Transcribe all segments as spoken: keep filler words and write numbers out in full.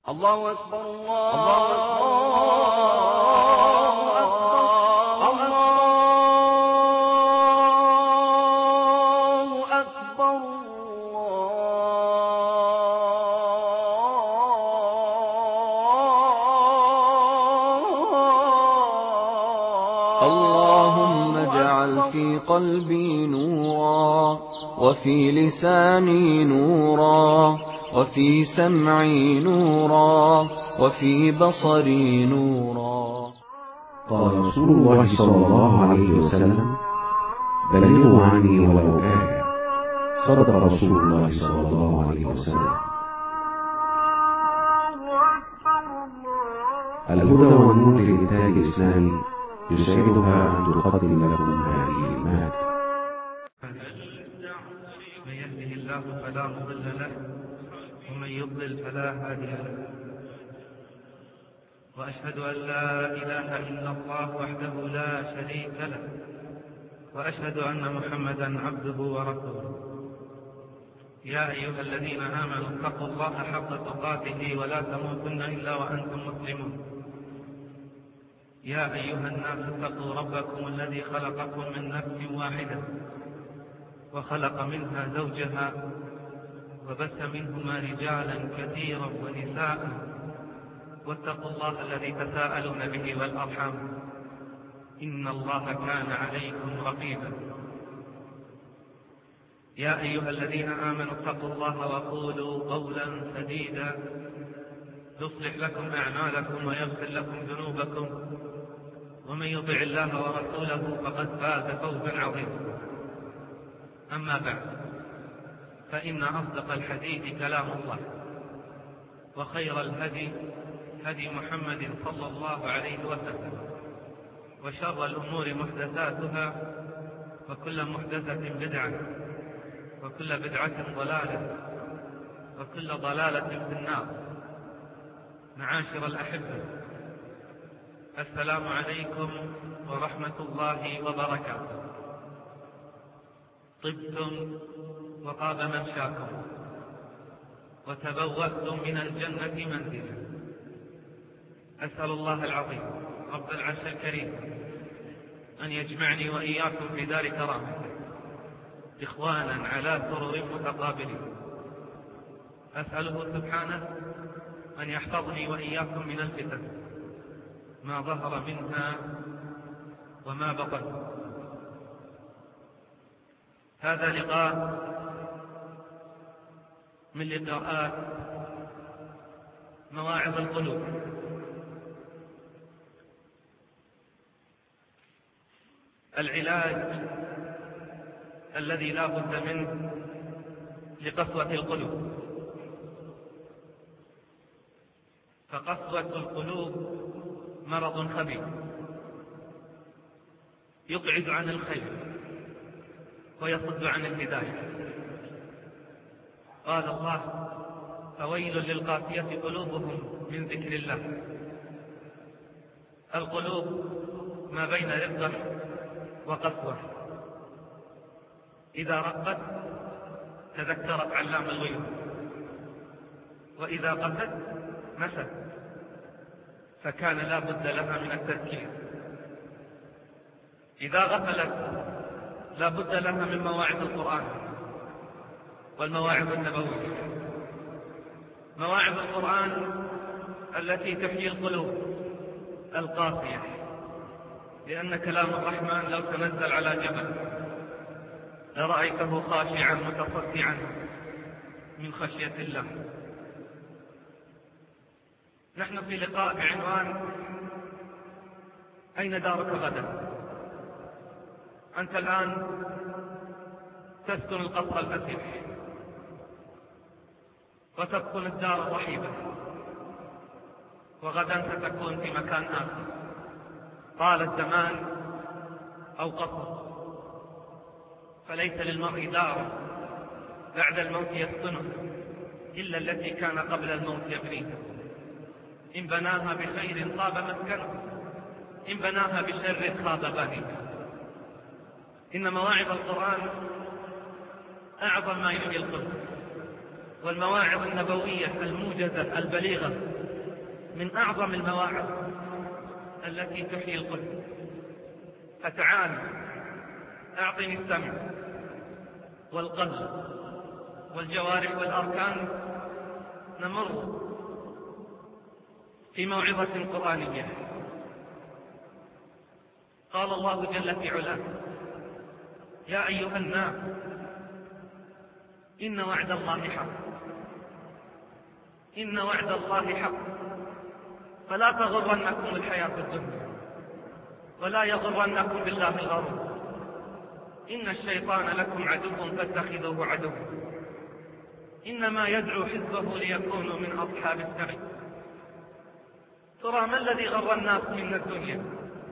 الله أكبر الله أكبر اللهم اجعل في قلبي نورا، وفي لساني نورا، وفي سمعي نورا، وفي بصري نورا. قال رسول الله صلى الله عليه وسلم: بلغوا عني ولو آية. صدق رسول الله صلى الله عليه وسلم. الهدى والنور للإنتاج الإسلامي يسعدها أن تقدم لكم هذه المادة. من يهده الله فلا مضل له، ومن يضلل فلا هادي له، وأشهد أن لا إله إلا الله وحده لا شريك له، وأشهد أن محمدا عبده ورسوله. يا أيها الذين آمنوا اتقوا الله حق تقاته ولا تموتن إلا وأنتم مسلمون. يا أيها الناس اتقوا ربكم الذي خلقكم من نفس واحدة، وخلق منها زوجها، وبث منهما رجالا كثيرا ونساء، واتقوا الله الذي تساءلون به والأرحام، إن الله كان عليكم رقيبا. يا أيها الذين آمنوا اتقوا الله وقولوا قولا سديدا يصلح لكم أعمالكم ويغفر لكم ذنوبكم، ومن يطع الله ورسوله فقد فاز فوزا عظيما. أما بعد، فإن أصدق الحديث كلام الله، وخير الهدي هدي محمد صلى الله عليه وسلم، وشر الأمور محدثاتها، وكل محدثة بدعة، وكل بدعة ضلالة، وكل ضلالة في النار. معاشر الأحبة، السلام عليكم ورحمة الله وبركاته. طبتم وطاب ممشاكم، وتبوأتم من الجنة منزلا. أسأل الله العظيم رب العرش الكريم أن يجمعني وإياكم في دار كرامته إخوانا على سرر متقابلين. أسأله سبحانه أن يحفظني وإياكم من الفتن ما ظهر منها وما بطن. هذا لقاء من لقاءات مواعظ القلوب. العلاج الذي لا بد منه لقسوة القلوب. فقسوة القلوب مرض خبيث يقعد عن الخير ويصد عن الهداية. قال الله: فويل للقاسية قلوبهم من ذكر الله. القلوب ما بين رقة وقسوة. إذا رقت تذكرت علام الغيوب، وإذا قست نست، فكان لا بد لها من التذكير. إذا غفلت لا بد لها من مواعظ القرآن والمواعظ النبوية. مواعظ القرآن التي تحيي القلوب القاسية، لأن كلام الرحمن لو تنزل على جبل لرأيته خاشعا متصدعا من خشية الله. نحن في لقاء بعنوان: أين دارك غدا؟ أنت الآن تسكن القصر الفسيح وتسكن الدار الرحيبة، وغدا ستكون في مكان آخر، طال الزمان أو قصر. فليس للمرء دار بعد الموت يسكنه إلا التي كان قبل الموت يبنيها. إن بناها بخير طاب مسكنه، إن بناها بشر خاب بانيها. إن مواعظ القرآن أعظم ما يحيي القلب، والمواعظ النبوية الموجزة البليغة من أعظم المواعظ التي تحيي القلب. فتعال أعطني السمع والقلب والجوارح والأركان، نمر في موعظة قرآنية. قال الله جل في علاه: يا أيها الناس إن وعد الله حق، إن وعد الله حق، فلا تغرنكم الحياة الدنيا ولا يغرنكم بالله الغرور، إن الشيطان لكم عدو فاتخذوه عدوا، إنما يدعو حزبه ليكونوا من أصحاب السعير. ترى ما الذي غر الناس من الدنيا؟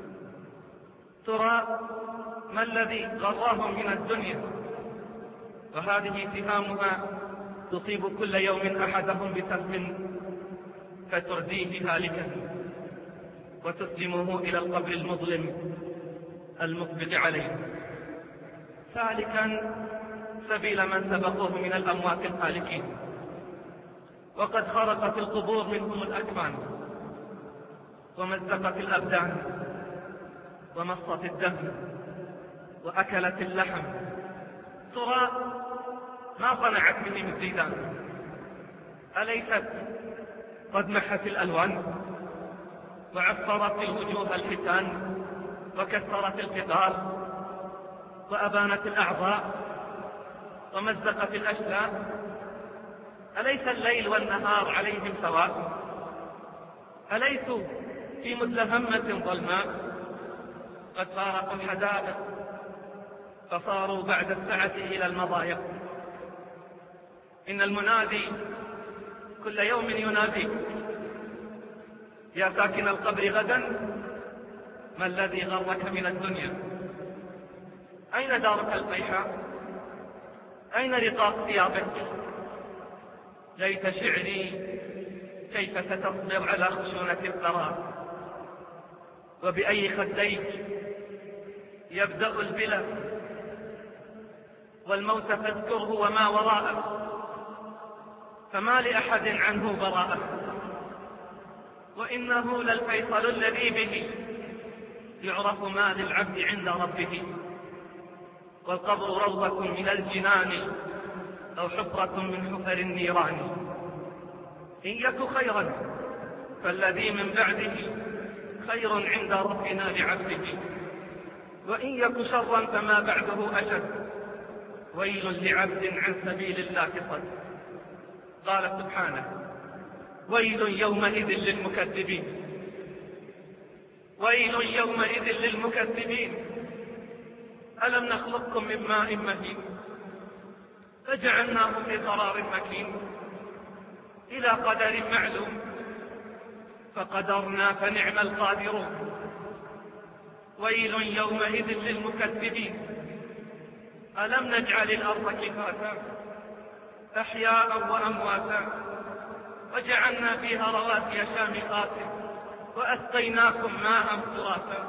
ترى ما الذي غرهم من الدنيا؟ وهذه سهامها تصيب كل يوم أحدهم بسهم فترديه هالكا وتسلمه إلى القبر المظلم المقبض عليه، سالكا سبيل من سبقوه من الأموات الهالكين، وقد خرقت القبور منهم الأكفان ومزقت الأبدان ومصت الدم وأكلت اللحم. ترى ما صنعت منهم الزيدان؟ أليست قد محت الألوان وعفرت الوجوه الحسان وكسرت الفقار وأبانت الأعضاء ومزقت الأشلاء؟ أليس الليل والنهار عليهم سواء؟ أليسوا في مدلهمة ظلماء؟ قد فارقوا الحدائق فصاروا بعد السعة إلى المضايق. إن المنادي كل يوم يناديك: يا ساكن القبر غدا ما الذي غرك من الدنيا؟ أين دارك القيحاء؟ أين رقاق ثيابك؟ ليت شعري كيف ستصبر على خشونة الثرى، وبأي خديك يبدأ البلا، والموت فاذكره وما وراءه، فما لأحد عنه براءة، وإنه للفيصل الذي به يعرف ما للعبد عند ربه، والقبر روضة من الجنان أو حفرة من حفر النيران. إن يك خيرا فالذي من بعده خير عند ربنا لعبده، وإن يك شرا فما بعده أشد، ويل لعبد عن سبيل الله صد. قال سبحانه: ويل يومئذ للمكذبين، ويل يومئذ للمكذبين. ألم نخلقكم من ماء مهين فجعلناه في قرار مكين إلى قدر معلوم فقدرنا فنعم القادرون. ويل يومئذ للمكذبين. ألم نجعل الأرض كفاتا أحياء وأمواتا وجعلنا فيها رواسي شامخات وأسقيناكم ماء فراتا.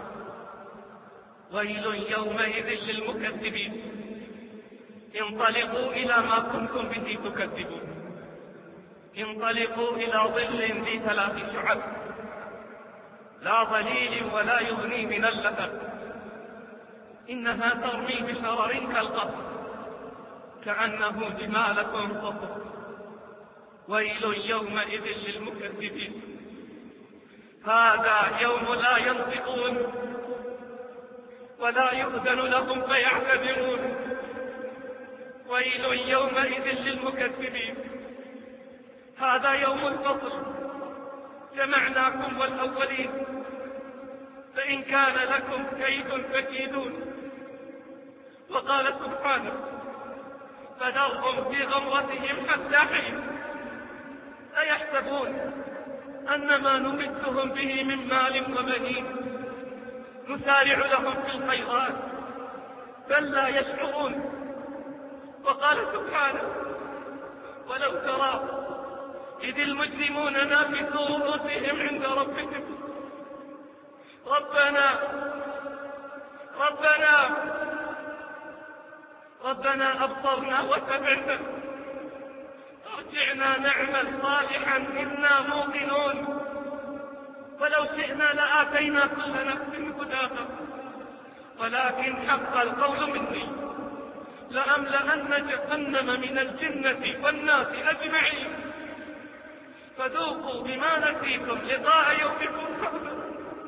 ويل يومئذ للمكذبين. انطلقوا إلى ما كنتم به تكذبون، انطلقوا إلى ظل ذي ثلاث شعب لا ظليل ولا يغني من اللهب، إنها ترمي بشرر كالقصر كأنه جمالة صفر. ويل يومئذ للمكذبين. هذا يوم لا ينطقون ولا يؤذن لهم فيعتذرون. ويل يومئذ للمكذبين. هذا يوم الفصل جمعناكم والأولين، فإن كان لكم كيد فكيدون. وقال سبحانه: فذرهم في غمرتهم حتى حين أيحسبون أن ما نمدهم به من مال وبنين نسارع لهم في الخيرات بل لا يشعرون. وقال سبحانه: ولو ترى إذ المجرمون ناكسوا رؤوسهم عند ربهم ربنا ربنا ربنا أبصرنا وسمعنا جئنا نعمل صالحا إنا موقنون ولو شئنا لآتينا كل نفس هداها ولكن حق القول مني لأملأن جهنم من الجنة والناس أجمعين فذوقوا بما نسيتم لقاء يومكم هذا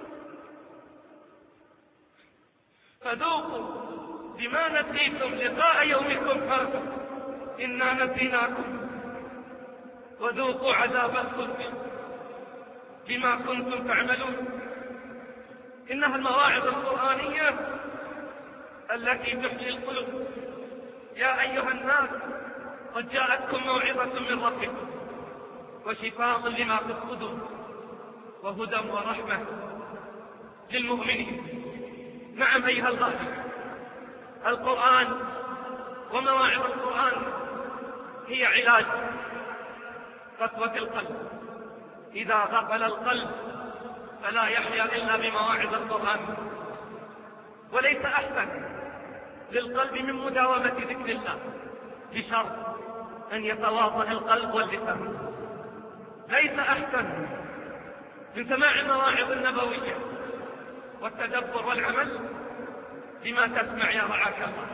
فذوقوا بما نسيتم لقاء يومكم هذا إنا نسيناكم وذوقوا عذاب الخلد بما كنتم تعملون. إنها المواعظ القرآنية التي تحيي القلوب. يا أيها الناس قد جاءتكم موعظة من ربكم وشفاء لما في الصدور وهدى ورحمة للمؤمنين. نعم أيها الغالي، القرآن ومواعظ القرآن هي علاج قسوة القلب. إذا غفل القلب فلا يحيا إلا بمواعظ القرآن. وليس أحسن للقلب من مداومة ذكر الله بشرط أن يتواطأ القلب واللسان. ليس أحسن من سماع المواعظ النبوية والتدبر والعمل بما تسمع يا رعاك الله.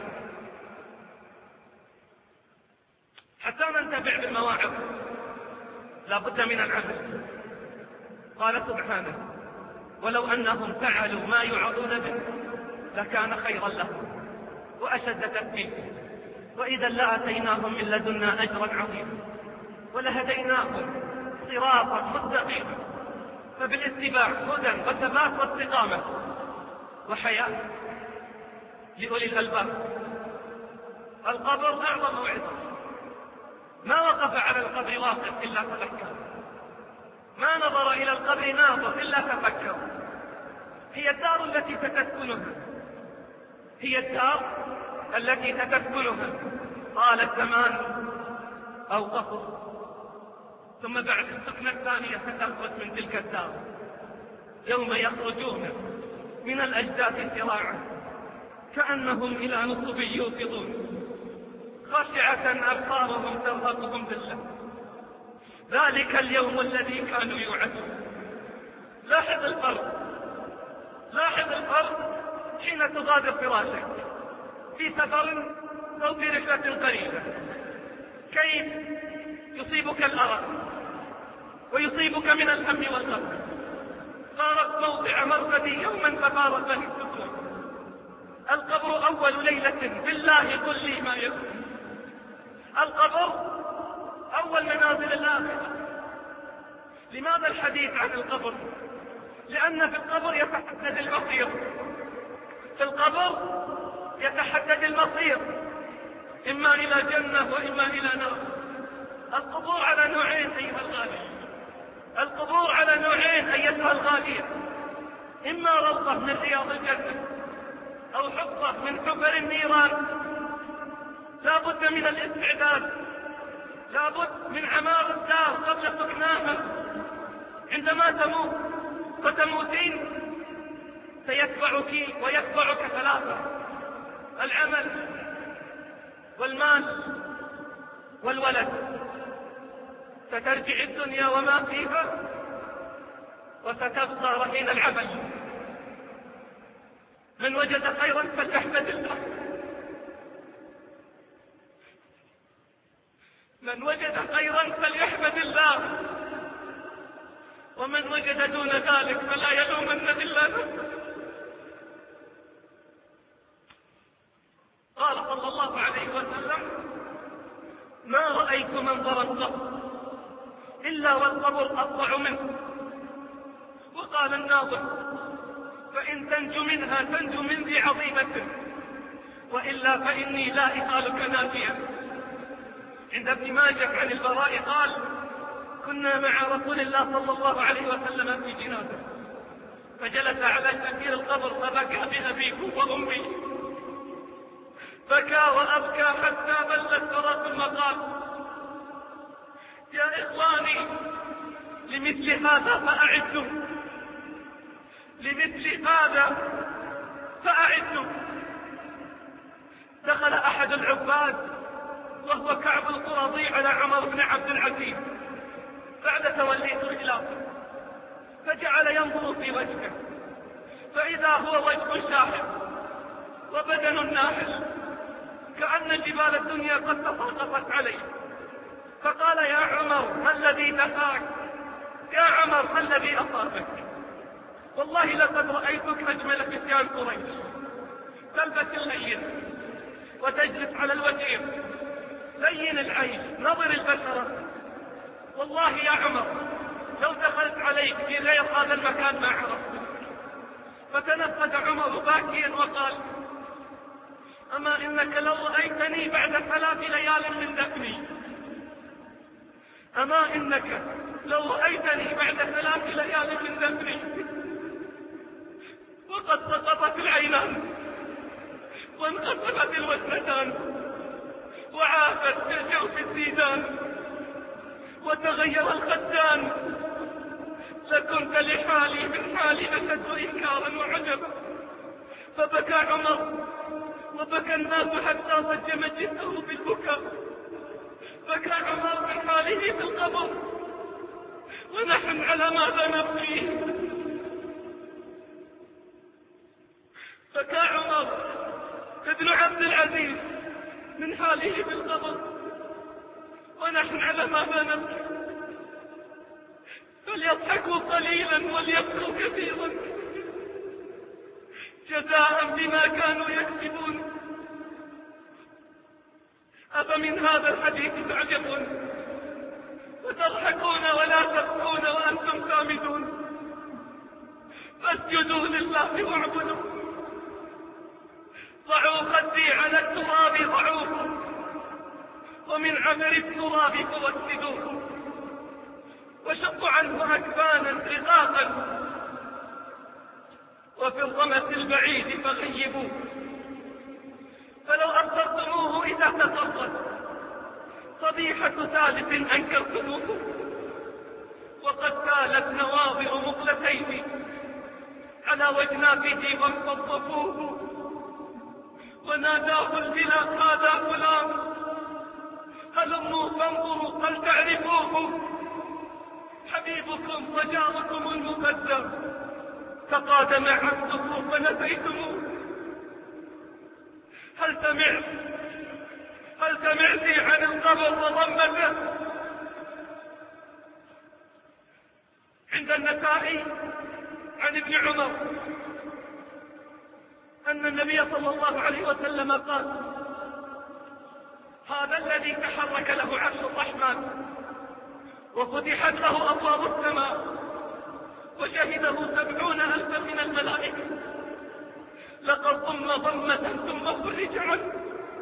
حتى ننتفع بالمواعظ لا بد من العمل. قال سبحانه: ولو أنهم فعلوا ما يوعظون به لكان خيرا لهم وأشد تثبيتا وإذا لآتيناهم من لدنا أجرا عظيما ولهديناهم صراطا مستقيما. فبالاتباع هدى وثبات واستقامة وحياة لأولي الألباب. القبر أعظم موعظة. ما وقف على القبر واقف إلا تفكر، ما نظر إلى القبر ناظر إلا تفكر. هي الدار التي ستسكنها، هي الدار التي ستسكنها طال الزمان أو قصر، ثم بعد السكنة الثانية ستخرج من تلك الدار يوم يخرجون من الأجداث سراعا كأنهم إلى نصب يوقظون خاشعة أبصارهم ترهقهم ذلة. ذلك اليوم الذي كانوا يوعدون. لاحظ الفرق، لاحظ الفرق حين تغادر فراشك في سفر أو في رحلة قريبة، كيف يصيبك الأرق ويصيبك من الهم والغم. صارت موضع مرقدي يوما ففارقني السكون. القبر أول ليلة بالله قل لي ما يكون. القبر أول منازل الآخرة. لماذا الحديث عن القبر؟ لأن في القبر يتحدد المصير، في القبر يتحدد المصير، إما إلى جنة وإما إلى نار. القبور على نوعين أيها الغالي، القبور على نوعين أيتها الغالية، إما روضة من رياض الجنة أو حفرة من حفر النيران. لا بد من الاستعداد، لا بد من عمار الدار قبل سكناها. عندما تموت وتموتين سيتبعك ويتبعك ثلاثة: العمل والمال والولد. سترجع الدنيا وما فيها وستبقى رهين العمل. من وجد خيرا فليحمد الله، من وجد خيرا فليحمد الله، ومن وجد دون ذلك فلا يلومن إلا نفسه. قال صلى الله عليه وسلم: ما رأيت منظرا قط إلا والقبر أفظع منه. وقال الناظر: فإن تنجو منها تنجو من ذي عظيمة، وإلا فإني لا إخالك ناجيا. عند ابن ماجه عن البراء قال: كنا مع رسول الله صلى الله عليه وسلم في جنازة، فجلس على شفير القبر فبكى بأبيه وأمي، بكى وأبكى حتى بل الثرى، ثم قال: يا إخواني لمثل هذا فأعدوا، لمثل هذا فأعدوا. دخل أحد العباد وهو كعب القرظي على عمر بن عبد العزيز بعد توليه الخلافة، فجعل ينظر في وجهه فإذا هو وجه شاحب وبدن ناحل كأن جبال الدنيا قد تساقطت عليه، فقال: يا عمر ما الذي دفعك؟ يا عمر ما الذي أصابك؟ والله لقد رأيتك أجمل فتيان قريش، تلبس اللين وتجلس على الوجه، لين العيش، نظر البشرة. والله يا عمر لو دخلت عليك في غير هذا المكان ما عرفتك. فتنفذ عمر باكيا وقال: أما إنك لو رأيتني بعد ثلاث ليال من دفني، أما إنك لو رأيتني بعد ثلاث ليال من دفني وقد سقطت العينان وانقسمت الوجنتان وعافت في الجوف الزيدان وتغير الخدان، لكنت لحالي من حالي أشد إنكارا وعجبا. فبكى عمر وبكى الناس حتى ضج مجلسه بالبكاء. بكى عمر من حاله في القبر، ونحن على ماذا نبكي؟ بكى عمر ابن عبد العزيز من حاله في القبر، ونحن على ماذا نبكي؟ فليضحكوا قليلا وليبكوا كثيرا جزاء بما كانوا يكسبون. أفمن هذا الحديث تعجبون وتضحكون ولا تبكون وأنتم سامدون؟ فاسجدوا لله واعبدوا. ضعوا خدي على التراب ضعوه، ومن عمر التراب فوسدوه، وشقوا عنه أكفانا رقاقا، وفي الرمة البعيد فغيبوه. فلو أبصرتموه إذا تقرب صبيحة ثالث أنكرتموه، وقد تالت نواظر مقلتين على وجناته وانفضفوه، وناداه البلا هذا فلان هلموا فانظروا هل تعرفوه، حبيبكم وجاركم المقدم تقادم عبده فنسيتموه. هل سمعت هل سمعت عن القبر وضمته؟ عند النسائي عن ابن عمر أن النبي صلى الله عليه وسلم قال: هذا الذي تحرك له عرش الرحمن وفتحت له أبواب السماء وشهده سبعون ألفا من الملائكة، لقد ضم ضمة ثم فرج عنه.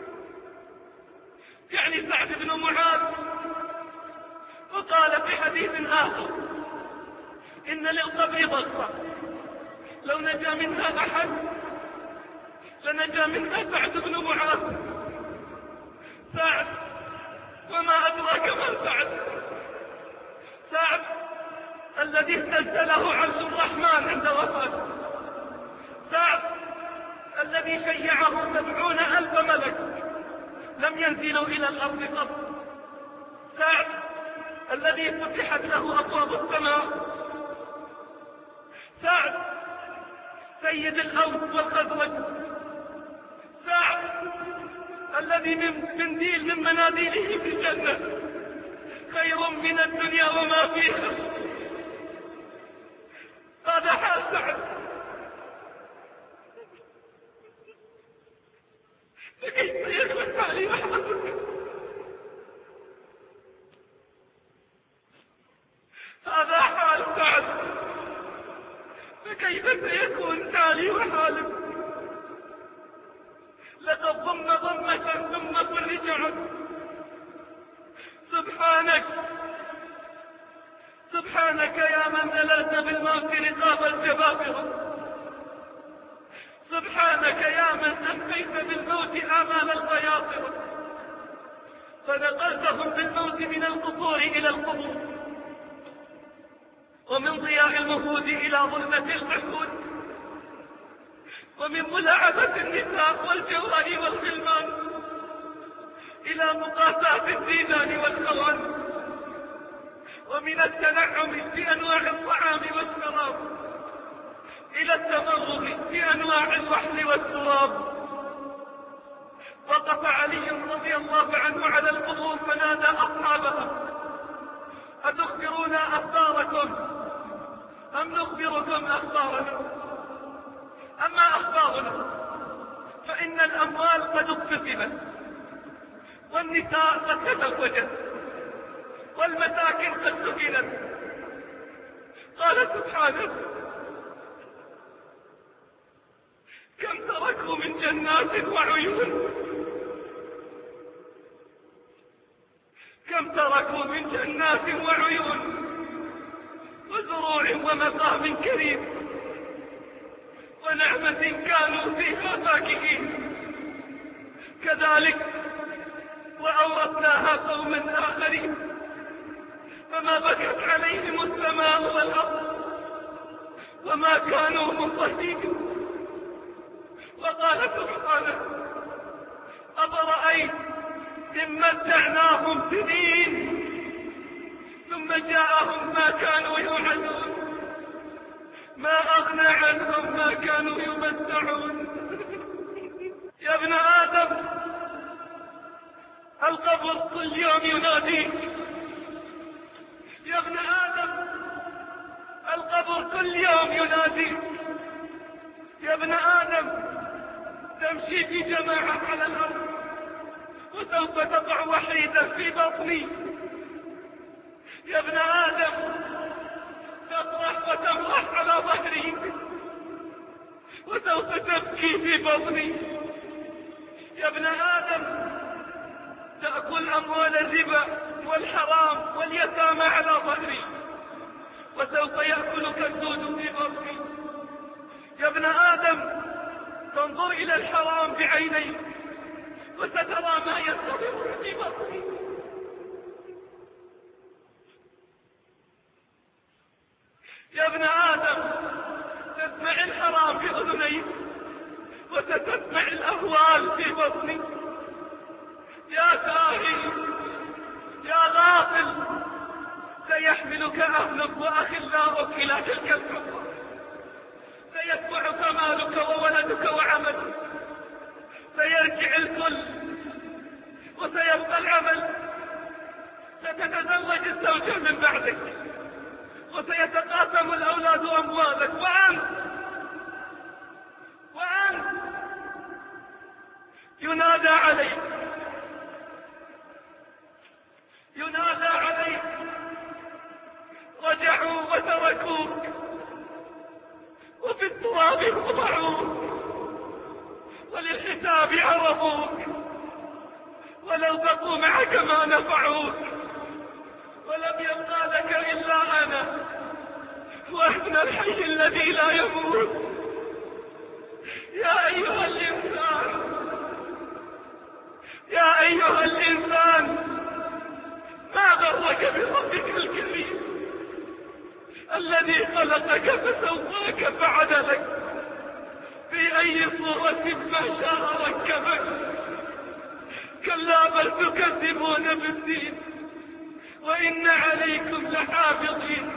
يعني سعد بن معاذ. وقال في حديث آخر: إن للقبر ضغطة لو نجا منها أحد لنجا منها سعد بن معاذ. سعد، وما أدراك من سعد؟ سعد الذي اهتز له عرش الرحمن عند وفاته، سعد الذي شيعه سبعون ألف ملك لم ينزلوا إلى الأرض قط، سعد الذي فتحت له أبواب السماء، سعد سيد الأوس والخزرج، سعد الذي من منديل من مناديله في الجنة خير من الدنيا وما فيها. هذا حال سعد. فكيف يكون حالي وحالك؟ هذا حال سعد، فكيف سيكون حالي وحالك؟ لقد ضم ضمة ثم فرج عنه. سبحانك سبحانك يا من ذللت بالموت رقاب الجبابرة، سبحانك يا من أنفيت بالموت آمال البياطرة، فنقلتهم بالموت من القبور إلى القبور، ومن ضياء المهود إلى ظلمة الحدود، ومن ملاعبة النساء والجوار والغلمان إلى مقاساة الديدان والخوان، ومن التنعم بأنواع الطعام والشراب إلى التمرغ بأنواع الوحل والتراب. وقف علي رضي الله عنه على القبور فنادى أصحابها: أتخبرون أخباركم أم نخبركم أخبارنا؟ أما أخبارنا فإن الأموال قد اقتسمت، والنساء قد تزوجت، والمساكن قد سكنت. قال سبحانه: كم تركوا من جنات وعيون، كم تركوا من جنات وعيون وزروع ومقام كريم ونعمة كانوا فيها فاكهين. كذلك وأورثناها قوما آخرين فما بكت عليهم السماء والأرض وما كانوا منصفين. وقال سبحانه: أفرأيت إن متعناهم سنين ثم جاءهم ما كانوا يوعدون ما أغنى عنهم ما كانوا يمتعون. يا ابن آدم، القبر كل يوم يناديك. يا ابن آدم، القبر كل يوم يناديك. يا ابن آدم، تمشي في جماعة على الأرض وسوف تقع وحيدا في بطني. يا ابن آدم، تطرح وتمرح على ظهري وسوف تبكي في بطني. يا ابن آدم، تأكل أموال الربا والحرام واليتامى على ظهري وسوف يأكلك الدود في بطني. يا ابن آدم، تنظر إلى الحرام بعينيك وسترى ما يستمر في بطني. يا ابن آدم، تسمع الحرام بأذنيك وستسمع الأهوال في بطني. يا ساهي، يا غافل، سيحملك أهلك وأخلاؤك إلى تلك الحفرة، سيتبعك مالك وولدك وعملك، سيرجع الكل وسيبقى العمل. ستتزوج الزوجة من بعدك وسيتقاسم الأولاد أموالك، وأنت وأنت ينادى عليك ينادى عليك رجعوا وتركوك وفي التراب وضعوك وللحساب عرضوك، ولو بقوا معك ما نفعوك، ولم يبقى لك إلا أنا وأنا الحي الذي لا يموت. يا أيها الإنسان يا أيها الإنسان ما غرك بربك الكريم الذي خلقك فسواك فعدلك في أي صورة ما شاء ركبك. كلا بل تكذبون بالدين وإن عليكم لحافظين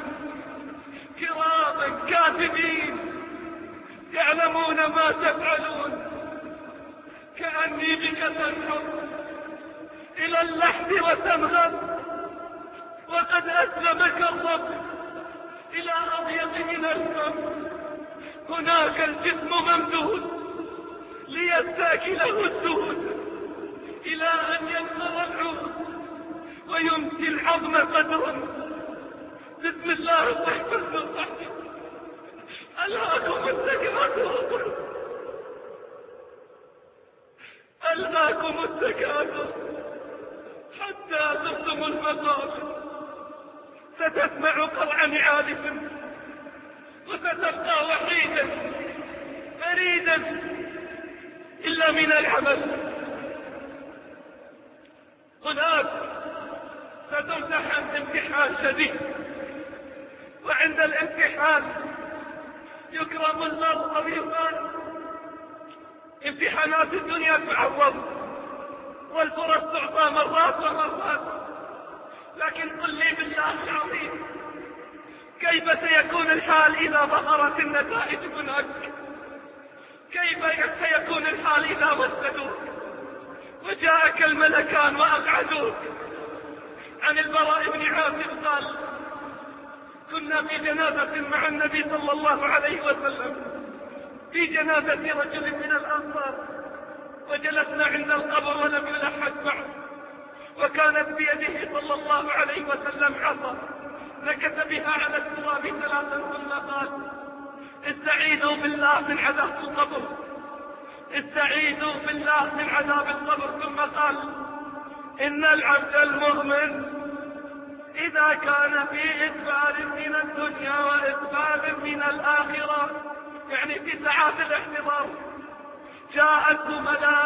كراما كاتبين يعلمون ما تفعلون. كأني بك تنحر إلى اللحد وتنغم وقد أسلمك الرب إلى أضيق من الفم. هناك الجسم ممدود ليستاكله الدود إلى أن ينقض العود ويمسي العظم قدرا. بسم الله الرحمن الرحيم. ألهاكم التكاثر ألهاكم التكاثر حتى زرتم المقابر. ستسمع قرع نعالكم وستبقى وحيدا فريدا إلا من العمل. هناك ستمتحن امتحان شديد، وعند الامتحان يكرم المرء بما امتحانات الدنيا تعوض، والفرص تعطى مرات ومرات، لكن قل لي بالله العظيم كيف سيكون الحال إذا ظهرت النتائج هناك؟ كيف سيكون الحال إذا وسدوك وجاءك الملكان وأقعدوك؟ عن البراء بن عازب قال: كنا في جنازة مع النبي صلى الله عليه وسلم، في جنازة رجل من الأنصار، وجلسنا عند القبر ولم يلحد بعد، وكانت بيده صلى الله عليه وسلم عصا نكت بها على التراب ثلاثا ثم قال: استعيذوا بالله من عذاب القبر، استعيذوا بالله من عذاب القبر. ثم قال: إن العبد المؤمن إذا كان في إقبال من الدنيا وإقبال من الآخرة، يعني في ساعات الاحتضار، جاءته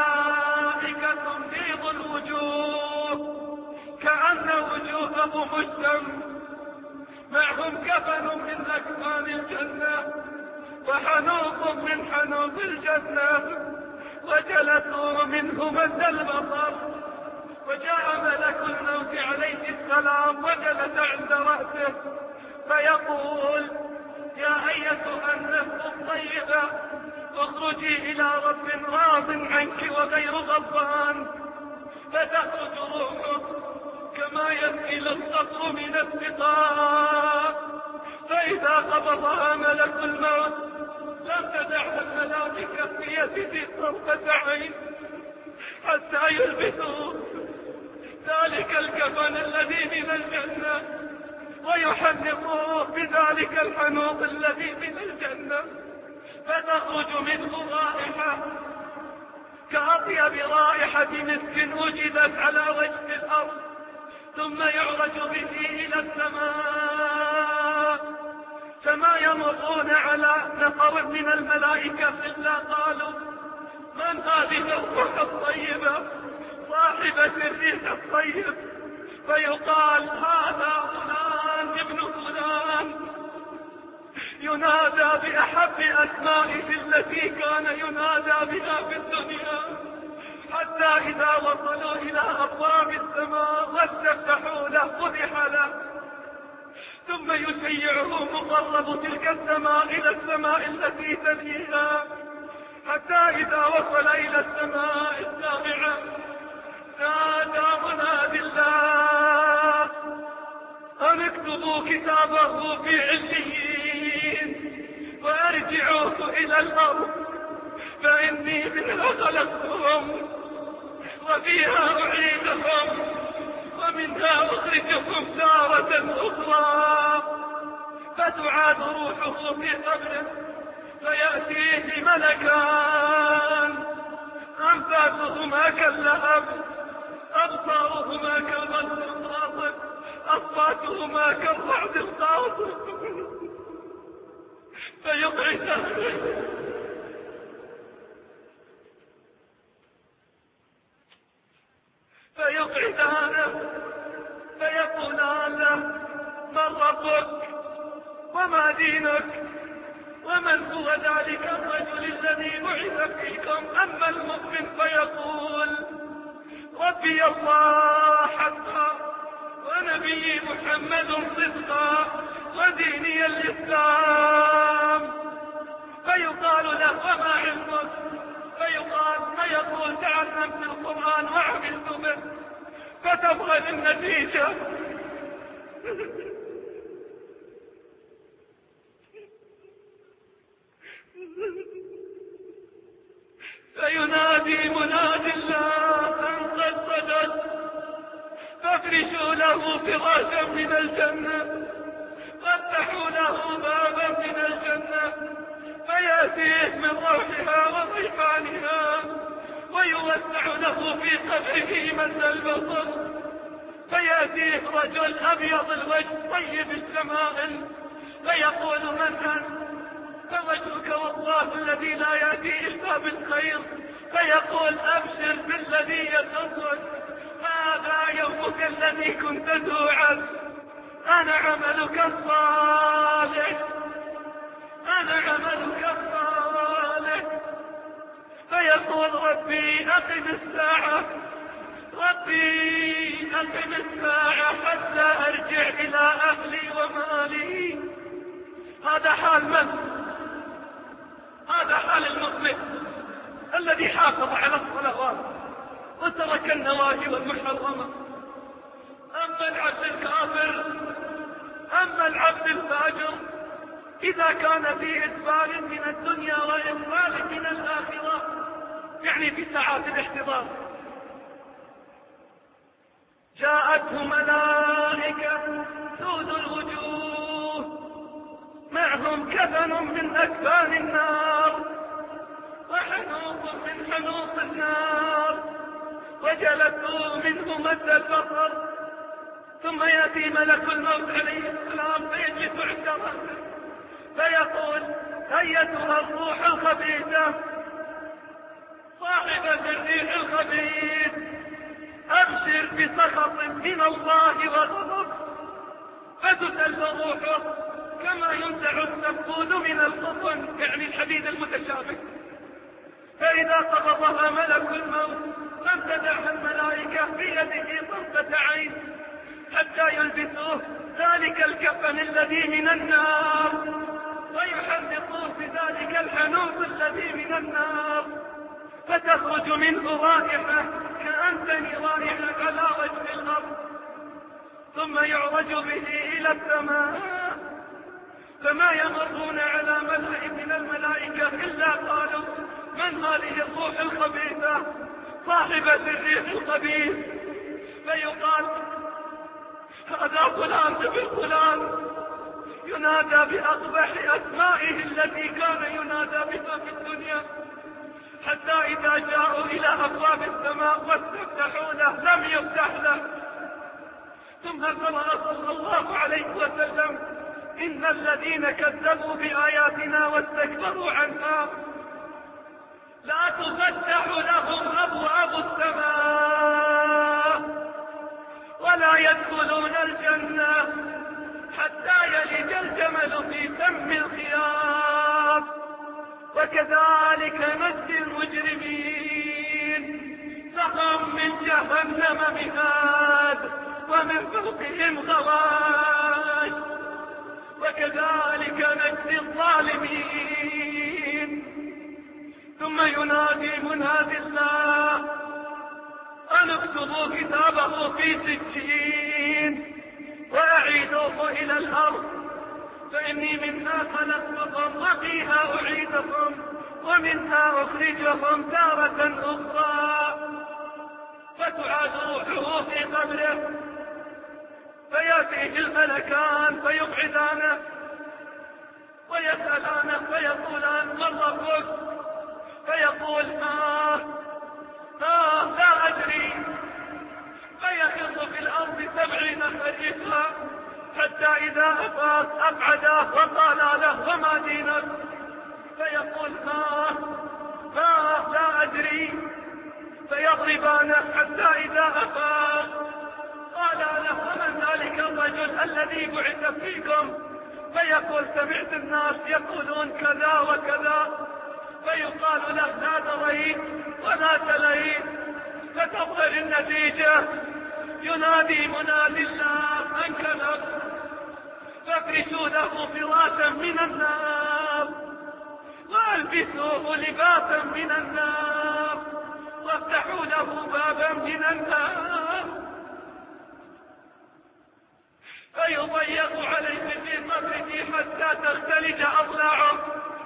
ملائكة بيض الوجوه كأن وجوههم الشمس، معهم كفن من أكفان الجنة وحنوط من حنوط الجنة، وجلسوا منه مد البصر، وجاء ملك الموت عليه السلام وجلس عند رأسه فيقول: يا أيتها النفس الطيبة اخرجي إلى رب راض عنك وغير غضبان، فتخرج روحه كما يسيل الصقر من السقاء، فإذا قبضها ملك الموت لم تدعها الملائكة في يده طرفة عين حتى يلبسوا ذلك الكفن الذي من الجنة ويحنقوه بذلك الحنوط الذي من الجنة، فتخرج منه رائحة كأطيب رائحة مسك وجدت على وجه الأرض، ثم يعرج به إلى السماء، فما يمرون على نفر من الملائكة إلا قالوا: من هذه الروح الطيبة صاحبة الريح الطيب؟ فيقال: هذا فلان ابن فلان، ينادى بأحب أسمائه التي كان ينادى بها في الدنيا، حتى إذا وصلوا إلى أبواب السماء واستفتحوا له فتح له، ثم يشيعه مقرب تلك السماء إلى السماء التي تليها، حتى إذا وصل إلى السماء السابعة نادى منادي الله: أن اكتبوا كتابه في عليين وارجعوه إلى الأرض، فإني منها خلقتهم وفيها أعيدهم ومنها أخرجكم تارة أخرى. فتعاد روحه في قبره فيأتيه ملكان أنفاسهما كاللهب، أبصارهما كالغصن القاصف، أصواتهما كالرعد القاصف، فيقعدانه فيقعدانه فيقولان له: من ربك وما دينك ومن هو ذلك الرجل الذي بعث فيكم؟ أما المؤمن فيقول: ربي الله حقا ونبي محمد صدقا وديني الإسلام. فيقال له: وما علمك؟ فيقال فيقول: تعلمت القرآن وعملت به. فتبغى النتيجة. فينادي منادي الله: أن قد صدق، فافرشوا له فراشا من الجنة وافتحوا له بابا من الجنة، فيأتيه من روحها وريحانها ويوسع له في قبره مد البصر، فيأتيه رجل أبيض الوجه طيب الشمائل فيقول: من أنت؟ فوجهك والله الذي لا يأتي إلا بالخير. فيقول: أبشر بالذي يسرك، هذا يومك الذي كنت توعد، أنا عملك الصالح، أنا عملك الصالح. فيقول: ربي أقم الساعة، النواهي والمحرمة. أما العبد الكافر، أما العبد الفاجر، إذا كان في إدبار من الدنيا وإقبال من الآخرة، يعني في ساعات الاحتضار، جاءته ملائكة سود الوجوه معهم كفن من أكفان النار وحنوط من حنوط النار وجلدوا منه مد البصر، ثم يأتي ملك الموت عليه السلام فيجلس عند رأسه فيقول: أيتها الروح الخبيثة صاحبة الريح الخبيث، أبشر بسخط من الله وغضب. فتسل روحه كما ينزع السفود من القطن، يعني الحديد المتشابك. فإذا قبضها ملك الموت فامتدعها الملائكة بيده طرفة عين حتى يلبسوه ذلك الكفن الذي من النار ويحرقوه بذلك الحنوط الذي من النار، فتخرج منه رائحة كأنتني رائحة على وجه الأرض. ثم يعرج به إلى السماء، فما يمرون على ملأ من الملائكة إلا قالوا: من هذه الروح الخبيثة صاحبة الريح الخبيث؟ فيقال: هذا فلان ابن فلان، ينادى بأقبح أسمائه التي كان ينادى بها في الدنيا، حتى إذا جاءوا إلى أبواب السماء واستفتحوا له لم يفتح له. ثم قرأ صلى الله عليه وسلم: إن الذين كذبوا بآياتنا واستكبروا عنها لا تفتح لهم أبواب السماء ولا يدخلون الجنة حتى يلج الجمل في سم الخياط، وكذلك نجزي المجرمين. لهم من جهنم مهاد ومن فوقهم غواش، وكذلك نجزي الظالمين. ثم ينادي منادي الله: أن اكتبوا كتابه في سجين وأعيدوه إلى الأرض، فإني منها خلقتكم وفيها أعيدكم ومنها أخرجكم تارة أخرى. فتعاد روحه في قبره، فيأتيه الملكان فيقعدانه ويسألانه فيقولان: من ربك؟ فيقول: آه آه لا أدري. فيخر في الأرض سبعين خريفا حتى إذا أفاق أقعداه وقال له: وما دينك؟ فيقول: آه آه لا أدري. فيضربانه حتى إذا أفاق قال له: ومن ذلك الرجل الذي بعث فيكم؟ فيقول: سمعت الناس يقولون كذا وكذا. فيقال له: لا دريت ولا تليت. فتظهر النتيجة، ينادي منادي الله: من كذب؟ فافرشوا له فراشا من النار والبسوه لباسا من النار وافتحوا له بابا من النار، فيضيق عليه في قبره حتى تختلج أضلاعه.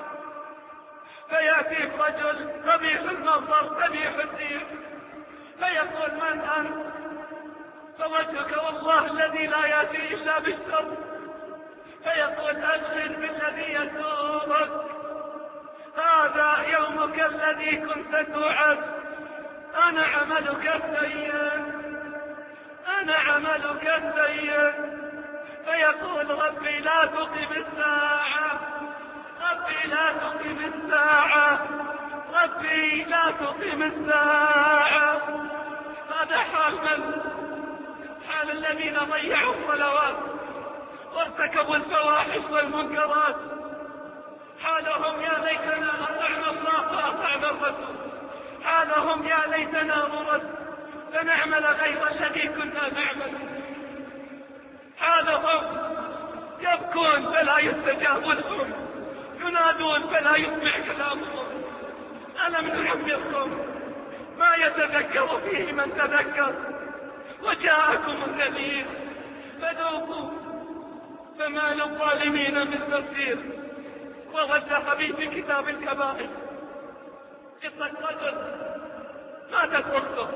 فيأتي رجل قبيح المنظر قبيح الدين فيقول: من أنت؟ فوجهك والله الذي لا يأتي إلا بالشر. فيقول: أبشر بالذي يسوءك، هذا يومك الذي كنت توعد. أنا عملك السيء، أنا عملك السيء. فيقول: ربي لا تقم الساعة، ربي لا تقم الساعة، ربي لا تقم الساعة. هذا حال من؟ حال الذين ضيعوا الصلوات وارتكبوا الفواحش والمنكرات. حالهم: يا ليتنا أطعنا الله وأطعنا الرسول. حالهم: يا ليتنا نرد فنعمل غير الذي كنا نعمل. حالهم: يبكون فلا يستجاب لهم، ينادون فلا يسمع كلامهم. ألم نعمركم ما يتذكر فيه من تذكر، وجاءكم النذير فذوقوا فما للظالمين من نصير. وهو الذهبي في كتاب الكبائر قصة رجل ماتت أخته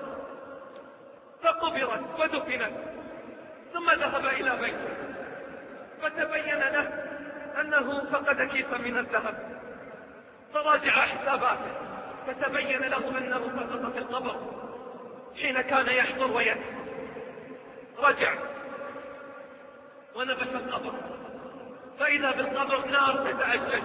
فقبرت ودفنت، ثم ذهب إلى بيته فتبين له أنه فقد كيسا من الذهب، فراجع حساباته فتبين له أنه سقط في القبر حين كان يحضر ويدفن. رجع ونبش القبر فإذا بالقبر نار تتأجج.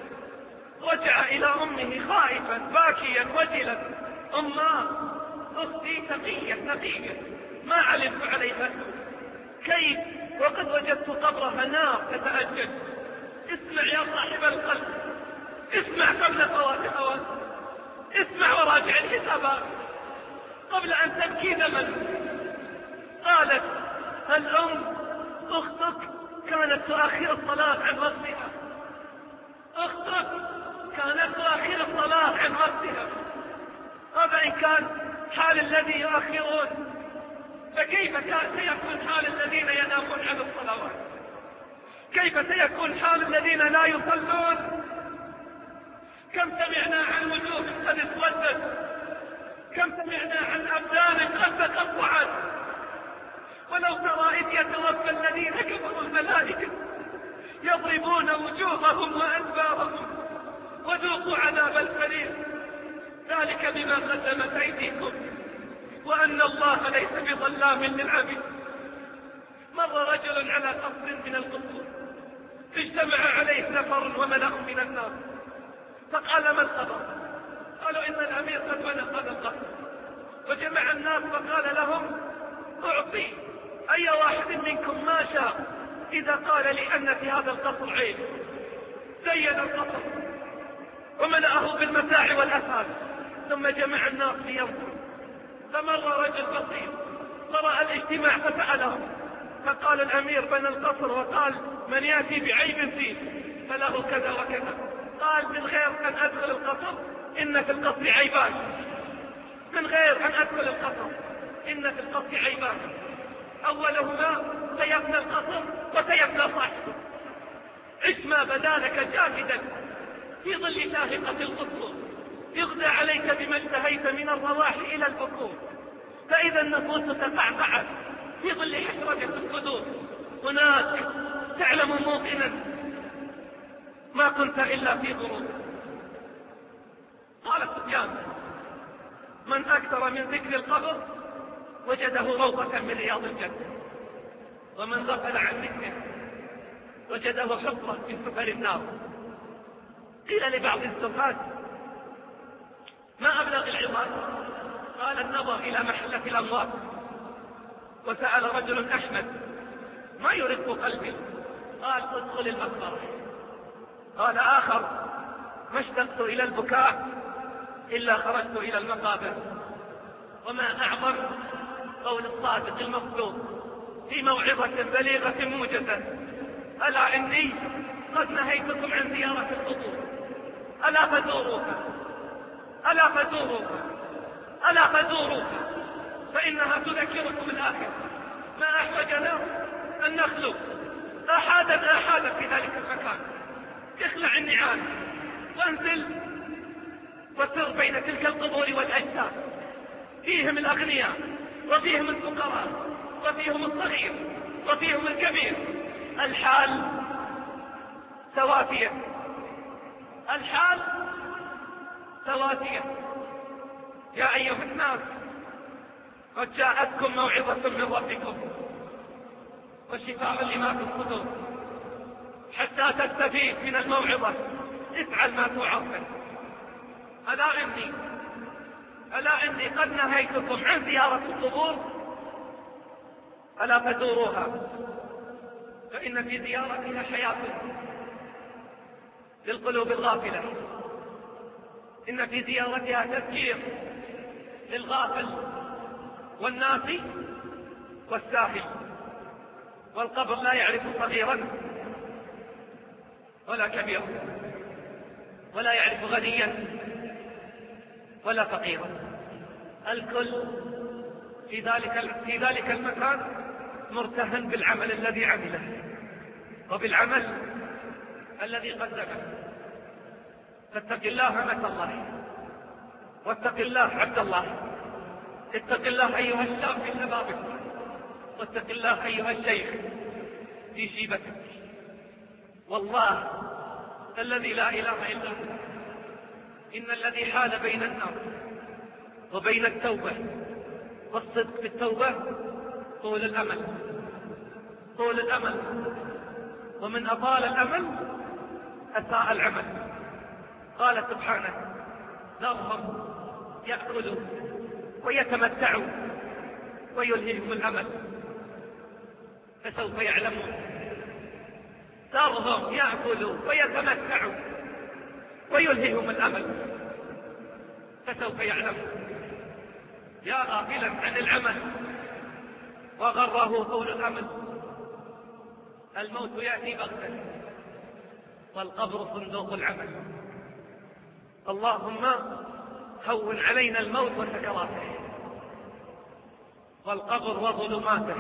رجع إلى أمه خائفا باكيا وجلا: أماه، أختي تقية تقية ما علمت عليها كيف وقد وجدت قبرها نار تتأجج. اسمع يا صاحب القلب، اسمع قبل فوات أوان، اسمع وراجع الحسابات قبل أن تبكي دما. قالت: الأم أختك كانت تؤخر الصلاة عن وقتها، أختك كانت تؤخر الصلاة عن وقتها. هذا إن كان حال الذي يؤخرون، فكيف سيكون حال الذين ينامون عن الصلوات؟ كيف سيكون حال الذين لا يصلون؟ كم سمعنا عن وجوه قد اسودت، كم سمعنا عن أبدان قد تقطعت. ولو ترى إذ يتوفى الذين كفروا الملائكة يضربون وجوههم وأدبارهم وذوقوا عذاب الحريق، ذلك بما قدمت أيديكم وأن الله ليس بظلام للعبيد. مر رجل على قصر من القصور اجتمع عليه نفر وملأ من الناس، فقال: ما الخبر؟ قالوا: إن الأمير قد بنى هذا القصر. وجمع الناس فقال لهم: أعطي أي واحد منكم ما شاء إذا قال لي أن في هذا القصر عيب. زين القصر وملأه بالمتاع والأثاث، ثم جمع الناس لينظر. فمر رجل بسيط فرأى الاجتماع فسألهم، فقال: الأمير بنى القصر وقال: من يأتي بعيب فيه فله كذا وكذا. قال: من غير أن أدخل القصر إن في القصر عيبان، من غير أن أدخل القصر إن في القصر عيبان، أولهما سيبنى القصر وسيبنى صاحبه. عش ما بدا لك جاهدا في ظل شاهقة القصور، يغدى عليك بما اشتهيت من الرواح إلى البكور. فإذا النفوس تقعقعت في ظل حسرة الصدور، هناك تعلم موقنا ما كنت إلا في غرور. قال سفيان: من أكثر من ذكر القبر وجده روضة من رياض الجنة، ومن غفل عن ذكره وجده حفرة من حفر النار. قيل لبعض الزهاد: ما أبلغ العظات؟ قال: النظر إلى محلة الأموات. وسأل رجل أحمد: ما يرق قلبي؟ قال: ادخل المقبرة. قال آخر: ما اشتقت إلى البكاء إلا خرجت إلى المقابر. وما أعظم قول الصادق المصدوق في موعظة بليغة موجزة: ألا إني قد نهيتكم عن زيارة القبور، ألا فزوروها، ألا فزوروها، ألا فزوروها، فإنها تذكركم الآخرة. ما أحوجنا أن نخلو آحادا آحادا في ذلك المكان. اخلع النعال وانزل وسر بين تلك القبور والأجساد، فيهم الأغنياء وفيهم الفقراء وفيهم الصغير وفيهم الكبير. الحال سواتية، الحال سواتية. يا أيها الناس قد جاءتكم موعظة من ربكم وشفاء لما في الصدور. حتى تستفيد من الموعظة افعل ما توعظ. ألا إني ألا إني قد نهيتكم عن زيارة القبور، ألا فزوروها، فإن في زيارتها حياة للقلوب الغافلة، إن في زيارتها تذكير للغافل والناسي والساهل. والقبر لا يعرف صغيرا ولا كبيرا، ولا يعرف غنيا ولا فقيرا. الكل في ذلك في ذلك المكان مرتهن بالعمل الذي عمله وبالعمل الذي قدمه. فاتق الله أمة الله، واتق الله عبد الله، اتق الله أيها الشاب في شبابك، واتق الله أيها الشيخ في شيبتك. والله الذي لا إله إلا هو إن الذي حال بين الناس وبين التوبة والصدق في التوبة طول الأمل، طول الأمل، ومن أطال الأمل أساء العمل. قال سبحانه: ذرهم يأكلوا ويتمتعوا ويلهيهم الأمل فسوف يعلمون. ذرهم يأكلوا ويتمتعوا ويلهيهم الأمل فسوف يعلمون. يا غافلا عن العمل وغره طول الأمل، الموت يأتي بغتة والقبر صندوق العمل. اللهم هون علينا الموت وسكراته والقبر وظلماته،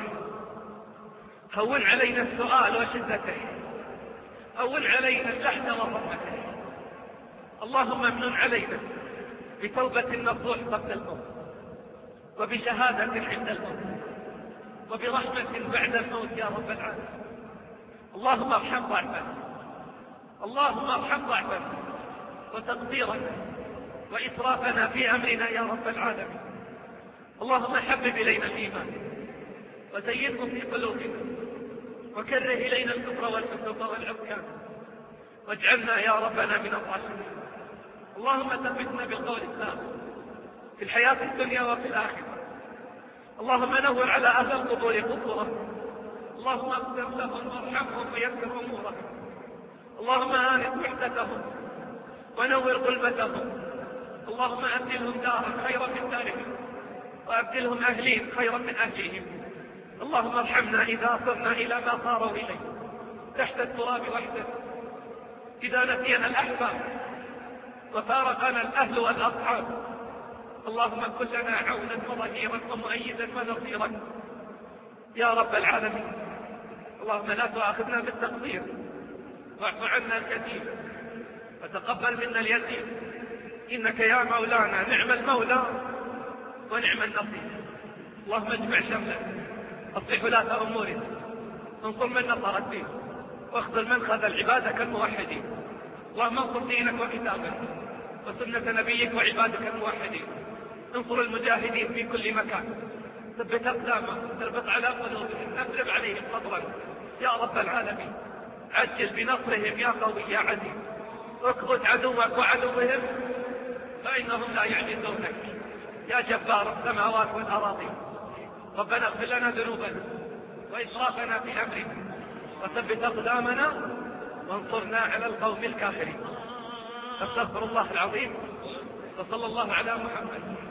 هون علينا السؤال وشدته، هون علينا اللحن وظلمته. اللهم امنن علينا بتوبة نصوح قبل الموت، وبشهادة عند الموت، وبرحمة بعد الموت يا رب العالمين. اللهم ارحم ضعفنا، اللهم ارحم ضعفنا وتقصيرنا وإسرافنا في أمرنا يا رب العالمين. اللهم حبب إلينا الإيمان وزينه في قلوبنا، وكره إلينا الكفر والفسوق والعصيان، واجعلنا يا ربنا من الراشدين. اللهم ثبتنا بالقول الثابت في الحياة الدنيا وفي الآخرة. اللهم نور على أهل القبور قبورهم، اللهم اغفر لهم وارحمهم ويسر أمورهم. اللهم آنس وحدتهم ونور ظلمتهم. اللهم أبدلهم دارا خيرا من دارهم، وأبدلهم أهلين خيرا من أهلهم. اللهم ارحمنا إذا صرنا إلى ما صاروا إليه تحت التراب وحده، إذا نسينا الأحباب وفارقنا الأهل والأصحاب. اللهم كن لنا عونا وظهيرا ومؤيدا ونصيرا يا رب العالمين. اللهم لا تؤاخذنا بالتقصير، واعف عنا الكثير، وتقبل منا اليسير، إنك يا مولانا نعم المولى ونعم النصير. اللهم اجمع شملنا، اصلح ولاة أمورنا، انصر من نصر الدين، واخذل من خذل عبادك الموحدين. اللهم انصر دينك وكتابك وسنة نبيك وعبادك الموحدين. انصر المجاهدين في كل مكان، ثبت أقدامهم، تربط على قلوبهم، أفرغ عليهم صبرا يا رب العالمين. عجل بنصرهم يا قوي يا عزيز. اكبت عدوك وعدوهم فإنهم لا يعجزونك يا جبار السماوات والأراضي. ربنا اغفر لنا ذنوبنا وإسرافنا في أمرنا، وثبت أقدامنا وانصرنا على القوم الكافرين. استغفر الله العظيم، وصلى الله على محمد